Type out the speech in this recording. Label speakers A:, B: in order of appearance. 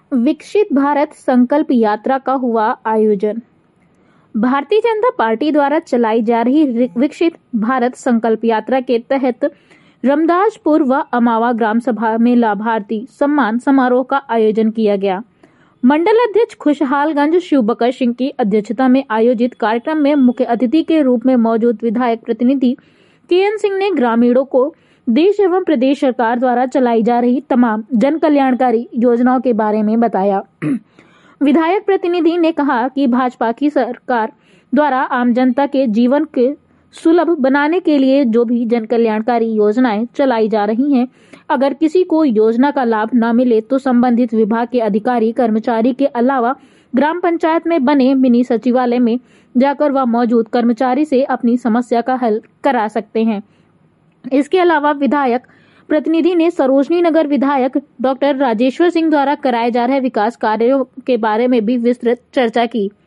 A: विकसित भारत संकल्प यात्रा का हुआ आयोजन। भारतीय जनता पार्टी द्वारा चलाई जा रही विकसित भारत संकल्प यात्रा के तहत रमदासपुर व अमावा ग्राम सभा में लाभार्थी सम्मान समारोह का आयोजन किया गया। मंडल अध्यक्ष खुशहालगंज शिवबकर सिंह की अध्यक्षता में आयोजित कार्यक्रम में मुख्य अतिथि के रूप में मौजूद विधायक प्रतिनिधि के.एन. सिंह ने ग्रामीणों को देश एवं प्रदेश सरकार द्वारा चलाई जा रही तमाम जन कल्याणकारी योजनाओं के बारे में बताया। विधायक प्रतिनिधि ने कहा कि भाजपा की सरकार द्वारा आम जनता के जीवन के सुलभ बनाने के लिए जो भी जन कल्याणकारी योजनाएं चलाई जा रही हैं, अगर किसी को योजना का लाभ न मिले तो संबंधित विभाग के अधिकारी कर्मचारी के अलावा ग्राम पंचायत में बने मिनी सचिवालय में जाकर वह मौजूद कर्मचारी से अपनी समस्या का हल करा सकते हैं। इसके अलावा विधायक प्रतिनिधि ने सरोजनी नगर विधायक डॉक्टर राजेश्वर सिंह द्वारा कराए जा रहे विकास कार्यों के बारे में भी विस्तृत चर्चा की।